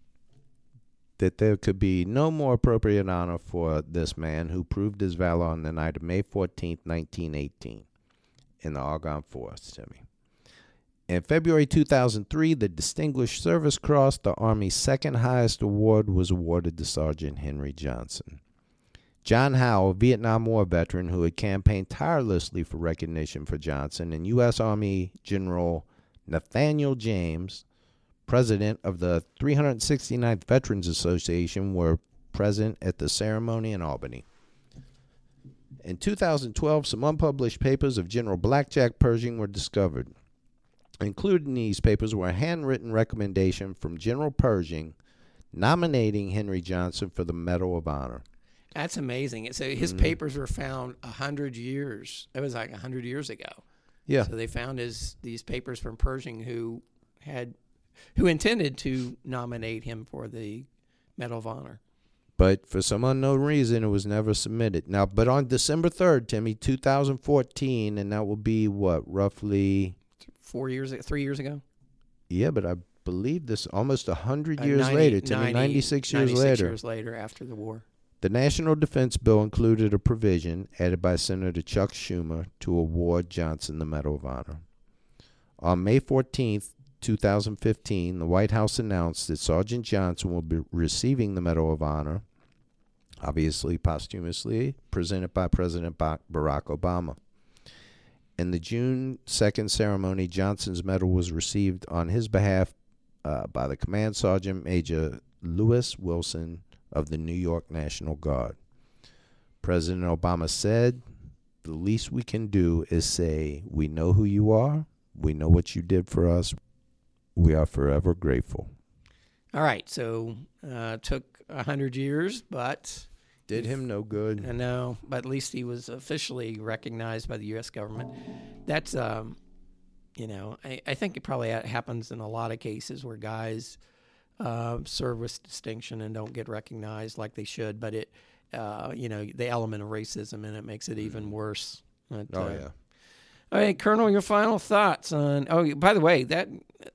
that there could be no more appropriate honor for this man who proved his valor on the night of May 14th, 1918, in the Argonne Forest, Timmy. In February 2003, the Distinguished Service Cross, the Army's second highest award, was awarded to Sergeant Henry Johnson. John Howe, a Vietnam War veteran who had campaigned tirelessly for recognition for Johnson, and U.S. Army General Nathaniel James, president of the 369th Veterans Association, were present at the ceremony in Albany. In 2012, some unpublished papers of General Blackjack Pershing were discovered. Included in these papers were a handwritten recommendation from General Pershing nominating Henry Johnson for the Medal of Honor. That's amazing. So his papers were found 100 years. It was like 100 years ago. Yeah. So they found these papers from Pershing who intended to nominate him for the Medal of Honor. But for some unknown reason, it was never submitted. Now, but on December 3rd, Timmy, 2014, and that will be what, roughly 3 years ago? Yeah, but I believe this almost 100 years later, Timmy, 96 years later. 96 years later after the war. The National Defense Bill included a provision added by Senator Chuck Schumer to award Johnson the Medal of Honor. On May 14th, 2015, the White House announced that Sergeant Johnson will be receiving the Medal of Honor, obviously posthumously, presented by President Barack Obama. In the June 2nd ceremony, Johnson's medal was received on his behalf by the Command Sergeant Major Lewis Wilson of the New York National Guard. President Obama said the least we can do is say, we know who you are. We know what you did for us. We are forever grateful. All right. So took 100 years, but... Did him no good. I know, but at least he was officially recognized by the U.S. government. That's, I think it probably happens in a lot of cases where guys serve with distinction and don't get recognized like they should. But it, the element of racism in it makes it even worse. But, yeah. All right, Colonel, your final thoughts on? Oh, by the way, that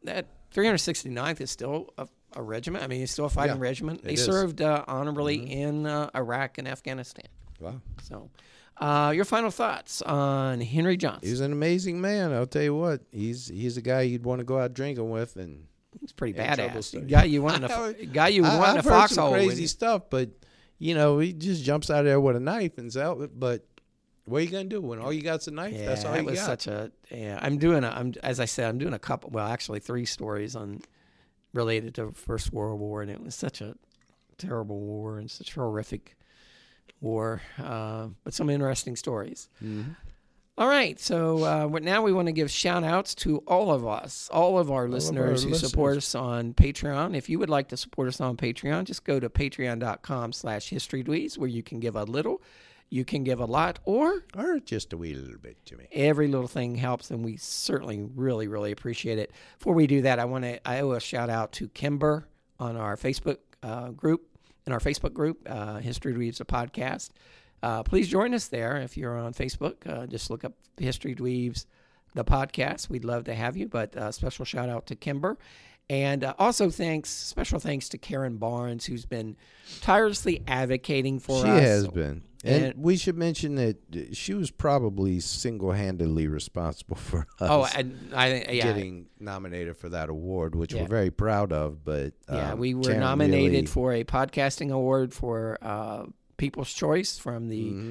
369th is still a regiment. I mean, it's still a fighting regiment. They served honorably in Iraq and Afghanistan. Wow. So, your final thoughts on Henry Johnson? He's an amazing man. I'll tell you what. He's a guy you'd want to go out drinking with, and he's pretty badass. Guy you want in a foxhole. Crazy stuff, but he just jumps out of there with a knife and out. But what are you gonna do when all you got's a knife? Yeah, that's all you got. Such a I'm doing a couple. Well, actually, 3 stories on. Related to First World War, and it was such a terrible war and such a horrific war, but some interesting stories. Mm-hmm. All right, so now we want to give shout-outs to all of our listeners who support us on Patreon. If you would like to support us on Patreon, just go to patreon.com/historydweez, where you can give a little. You can give a lot or just a wee little bit to me. Every little thing helps, and we certainly really, really appreciate it. Before we do that, I owe a shout out to Kimber on our Facebook group. In our Facebook group, History Dweebs, a podcast. Please join us there if you're on Facebook. Just look up History Dweebs, the podcast. We'd love to have you. But special shout out to Kimber. And also special thanks to Karen Barnes, who's been tirelessly advocating for us. She has been. And we should mention that she was probably single-handedly responsible for us getting nominated for that award, which we're very proud of. But we were Karen nominated for a podcasting award for People's Choice from the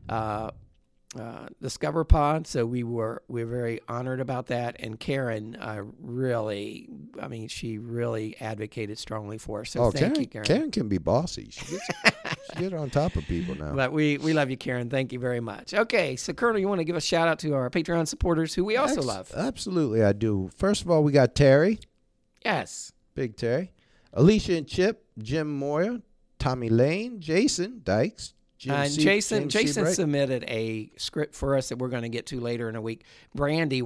Discover Pod, so we're very honored about that. And Karen she really advocated strongly for us. So thank you, Karen. Karen can be bossy. She gets on top of people now. But we love you, Karen. Thank you very much. Okay, so Colonel, you want to give a shout out to our Patreon supporters who we also love? Absolutely, I do. First of all, we got Terry. Yes. Big Terry. Alicia and Chip, Jim Moyer, Tommy Lane, Jason Dykes. Jason submitted a script for us that we're going to get to later in a week. Brandy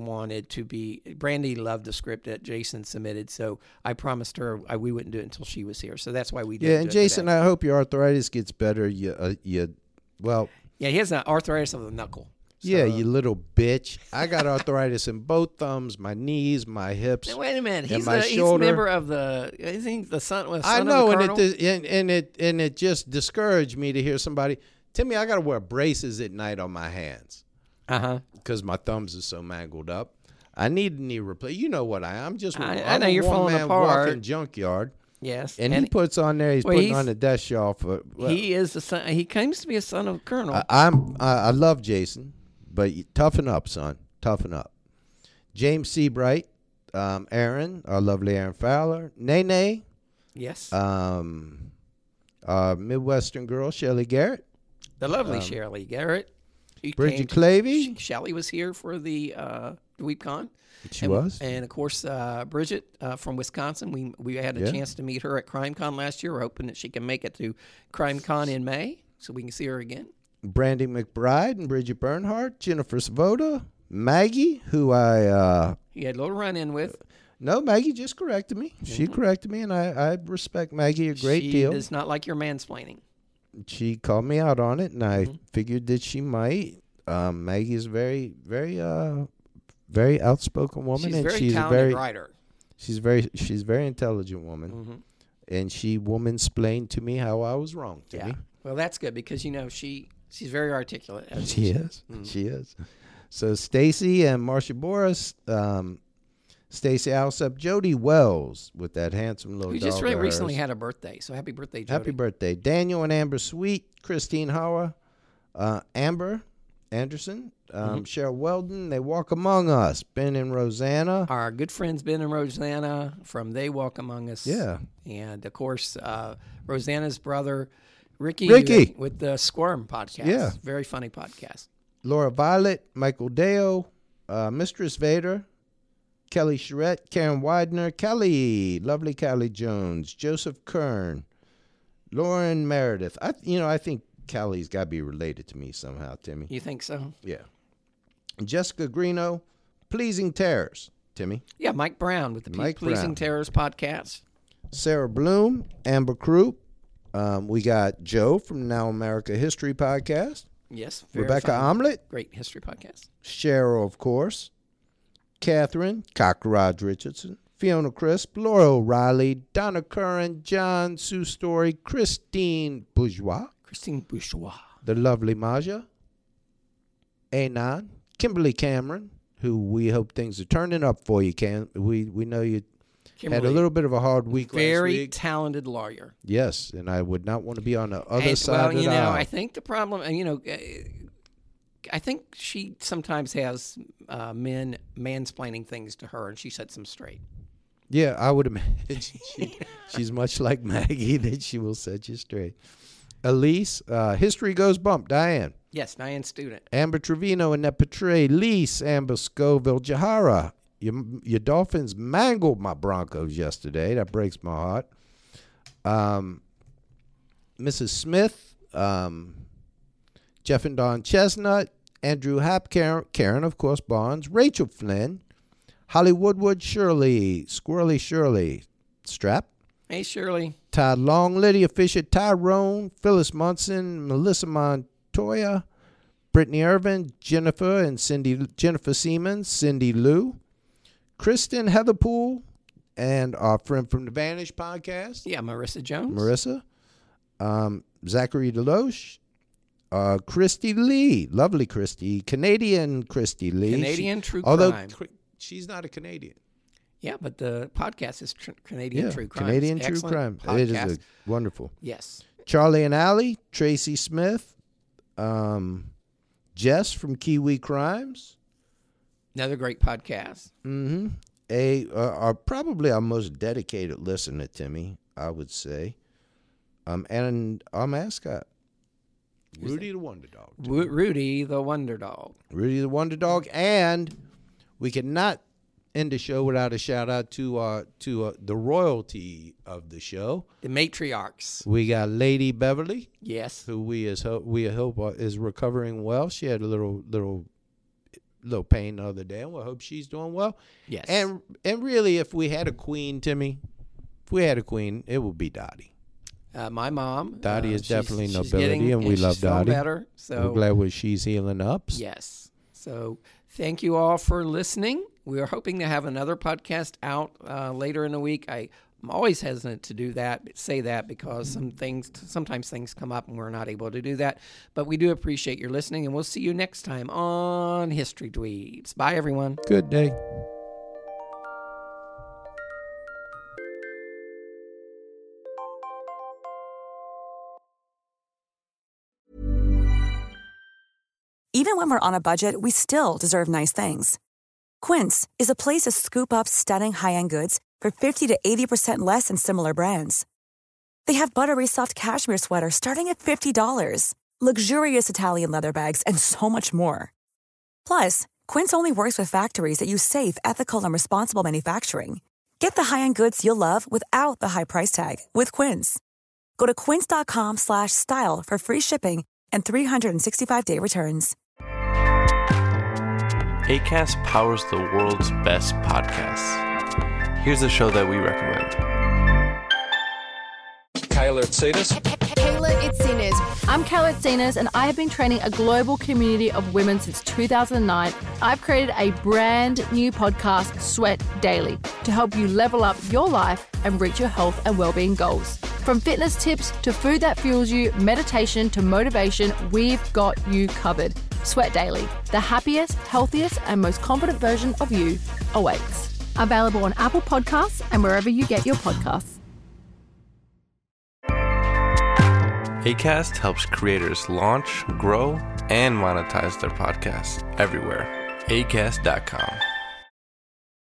loved the script that Jason submitted, so I promised her we wouldn't do it until she was here. So that's why we did. Yeah, and Jason, today. I hope your arthritis gets better. He has an arthritis of the knuckle. So. Yeah, you little bitch. I got arthritis in both thumbs, my knees, my hips. Now, wait a minute. He's my a shoulder. member of the. Isn't he the son? I know, of the Colonel? and it just discouraged me to hear somebody tell me I got to wear braces at night on my hands. Because my thumbs are so mangled up. I need a knee replacement. You know what I am. I know you're falling apart. Walking junkyard. Yes, and he puts on there. He's putting on the desk shelf. He is the son. He claims to be a son of Colonel. I love Jason. But toughen up, son. Toughen up. James Seabright, Aaron, our lovely Aaron Fowler, Nene. Yes. Our Midwestern girl, Shelley Garrett. The lovely Shelley Garrett. Bridget Clavey. Shelley was here for the DweebCon. She was. And, of course, Bridget from Wisconsin. We had a chance to meet her at CrimeCon last year. We're hoping that she can make it to CrimeCon in May so we can see her again. Brandy McBride and Bridget Bernhardt, Jennifer Svoda, Maggie, who you had a little run-in with. No, Maggie just corrected me. Mm-hmm. She corrected me, and I respect Maggie a great deal. She does not like your mansplaining. She called me out on it, and I figured that she might. Maggie is a very, very, very outspoken woman, she's a talented writer. She's a very intelligent woman, and she woman-splained to me how I was wrong to me. Well, that's good because she's very articulate. She is. She is. So Stacy and Marcia Boris, Stacy Alsop, Jody Wells with that handsome little dog. Who just recently had a birthday. So happy birthday, Jody. Happy birthday. Daniel and Amber Sweet, Christine Hauer, Amber Anderson, Cheryl Weldon. They Walk Among Us. Ben and Rosanna. Our good friends Ben and Rosanna from They Walk Among Us. Yeah. And, of course, Rosanna's brother, Ricky. With the Squirm podcast. Yeah. Very funny podcast. Laura Violet, Michael Deo, Mistress Vader, Kelly Charette, Karen Widener, Kelly, lovely Kelly Jones, Joseph Kern, Lauren Meredith. I think Kelly's got to be related to me somehow, Timmy. You think so? Yeah. Jessica Greeno, Pleasing Terrors, Timmy. Yeah, Mike Brown with the Pleasing Terrors podcast. Sarah Bloom, Amber Croup. We got Joe from Now America History Podcast. Yes. Rebecca Omelette. Great history podcast. Cheryl, of course. Catherine, Cockroach Richardson. Fiona Crisp, Laura O'Reilly, Donna Curran, John Sue Story, Christine Bourgeois. The lovely Maja. Anon. Kimberly Cameron, who we hope things are turning up for you, We know you Kimberly, had a little bit of a hard week last week. Very talented lawyer. Yes, and I would not want to be on the other side of the aisle. I think the problem, I think she sometimes has men mansplaining things to her, and she sets them straight. Yeah, I would imagine she's much like Maggie, that she will set you straight. Elise, History Goes Bump, Diane. Yes, Diane Student. Amber Trevino, Annette Petray, Lise, Amber Scoville, Jahara. Your Dolphins mangled my Broncos yesterday. That breaks my heart. Mrs. Smith, Jeff and Don Chestnut, Andrew Happ, Karen, of course, Barnes, Rachel Flynn, Holly Woodward, Shirley, Squirrely Shirley, Strap. Hey, Shirley. Todd Long, Lydia Fisher, Tyrone, Phyllis Munson, Melissa Montoya, Brittany Irvin, Jennifer Siemens, Cindy Lou, Kristen Heatherpool, and our friend from the Vantage podcast. Yeah, Marissa Jones. Zachary Deloche, Christy Lee, lovely Christy, Canadian Christy Lee. Canadian True Crime. Although she's not a Canadian. Yeah, but the podcast is Canadian True Crime. Canadian True Crime. Podcast. It is wonderful. Yes. Charlie and Allie, Tracy Smith, Jess from Kiwi Crimes. Another great podcast. Mm-hmm. Probably our most dedicated listener, Timmy, I would say. And our mascot, Rudy the Wonder Dog. Rudy the Wonder Dog. Rudy the Wonder Dog. And we cannot end the show without a shout out to the royalty of the show, the matriarchs. We got Lady Beverly, yes, who we hope is recovering well. She had a little pain the other day, and we hope she's doing well. Yes, and really, if we had a queen, Timmy, it would be Dottie. My mom, Dottie is definitely nobility, and we love Dottie. Better, so we're glad she's healing up. Yes, so thank you all for listening. We are hoping to have another podcast out later in the week. I'm always hesitant to say that because sometimes things come up and we're not able to do that. But we do appreciate your listening, and we'll see you next time on History Dweebs. Bye, everyone. Good day. Even when we're on a budget, we still deserve nice things. Quince is a place to scoop up stunning high-end goods for 50 to 80% less than similar brands. They have buttery soft cashmere sweaters starting at $50, luxurious Italian leather bags, and so much more. Plus, Quince only works with factories that use safe, ethical, and responsible manufacturing. Get the high-end goods you'll love without the high price tag with Quince. Go to quince.com/style for free shipping and 365-day returns. Acast powers the world's best podcasts. Here's a show that we recommend. Kayla Itsinas. Kayla Itsinas. I'm Kayla Itsinas, and I have been training a global community of women since 2009. I've created a brand new podcast, Sweat Daily, to help you level up your life and reach your health and well-being goals. From fitness tips to food that fuels you, meditation to motivation, we've got you covered. Sweat Daily, the happiest, healthiest, and most confident version of you awaits. Available on Apple Podcasts and wherever you get your podcasts. Acast helps creators launch, grow, and monetize their podcasts everywhere. Acast.com.